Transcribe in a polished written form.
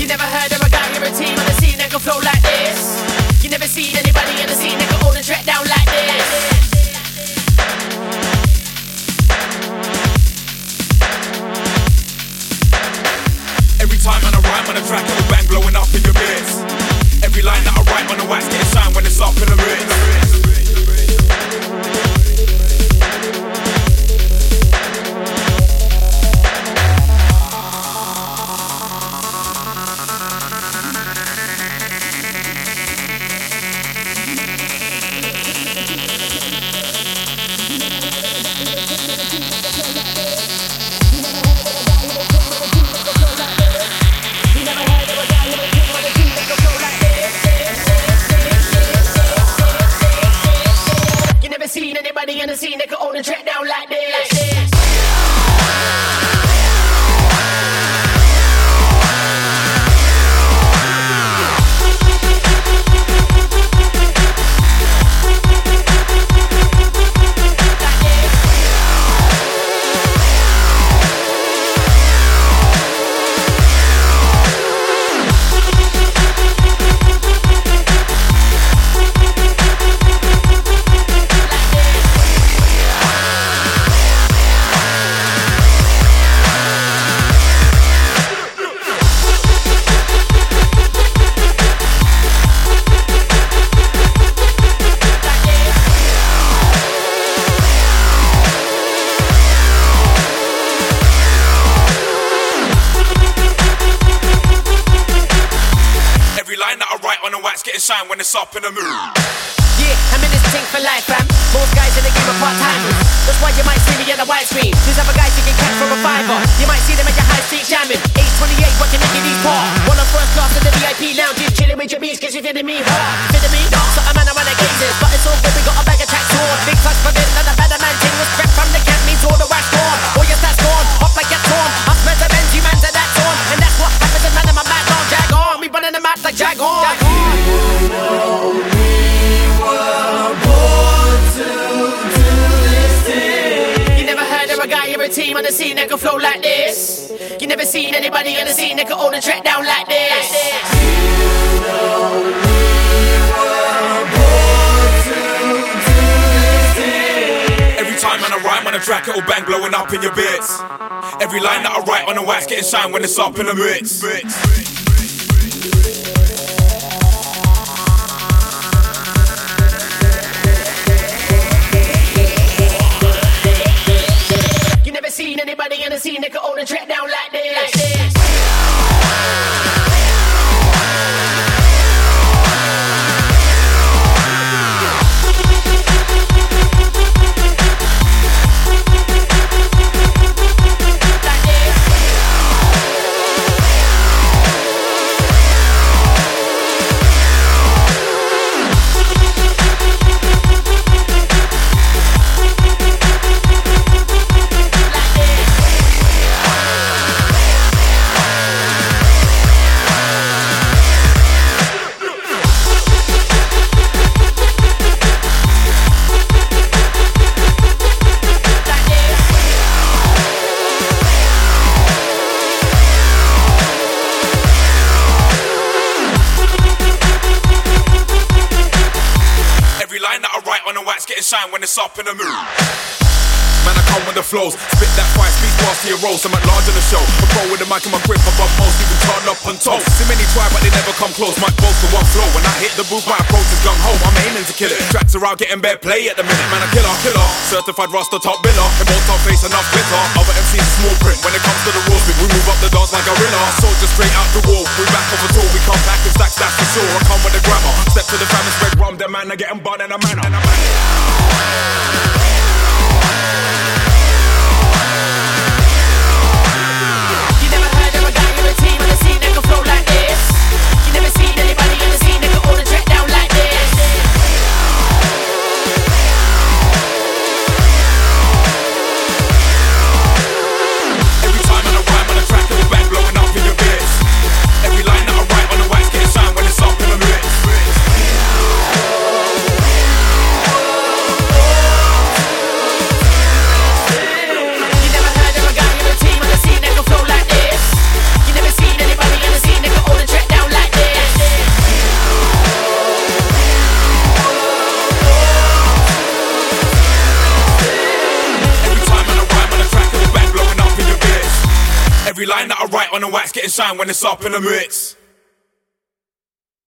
You never heard of a guy or a team on the scene that can flow like this. You never seen anybody in the scene that can hold a track down like this. Every time man I rhyme on a track, it'll bang blowing up in your bits. Every line that I write on the wax getting signed when it's up in the ritz. In the scene that can hold a track down like this. Getting shine when it's up in the mood. Yeah, I'm in this thing for life, fam. Most guys in the game are part-timers. That's why you might see me at the widescreen. These other guys you can catch from a fiver. You might see them at your high street jamming. 828 working in these parts. One on first class in the VIP lounges, chilling with your beats, cause you feeling me hard. Feeling me? So I'm man, I'm on the gazes. But it's all good, we got a bag of tracks on. Big touch for this, and a better man thing was crept from the camp, means all the wax gone. All your stats gone, hop like you're torn. Us men to Benz, you man to that torn. And that's what happens when man in my back on jag on. We running the map like jag on. Team on the scene that can flow like this. You never seen anybody on the scene that can hold a track down like this. You know we were born to do this. Every time man I rhyme on a track, it'll bang blowing up in your bits. Every line that I write on the wax getting shine when it's up in the ritz. Seen anybody in the scene that can hold a track down like this. Shine when it's up in the mood. Man, I come with the flows, spit that fire, speak fast to your rolls. I'm at large on the show, a pro with the mic and my grip above most, even turn up on toes. See many try, but they never come close. Mic boast to one flow. When I hit the booth, my approach is gung ho. I'm aiming to kill it. Tracks are out, getting bare play at the minute. Man, a killer, certified roster top biller. And both top face enough glitter. Other MCs a small print. When it comes to the raw speed, we move up the dance like gorilla. Soldiers straight out the wall. We back off a tour, we come back in stacks, that's for sure. I come with the grammar. Step to the fam and spread rum. The man, I get them bun in a manner. Team on the scene that can flow like this. You never seen anybody in the scene that can hold a track down like this. Every time when I rhyme on a track, it'll bang blowing up in your bits. Every line that I write on the wax getting shine when it's up in the ritz. Every line that I write on the wax getting shine when it's up in the mix.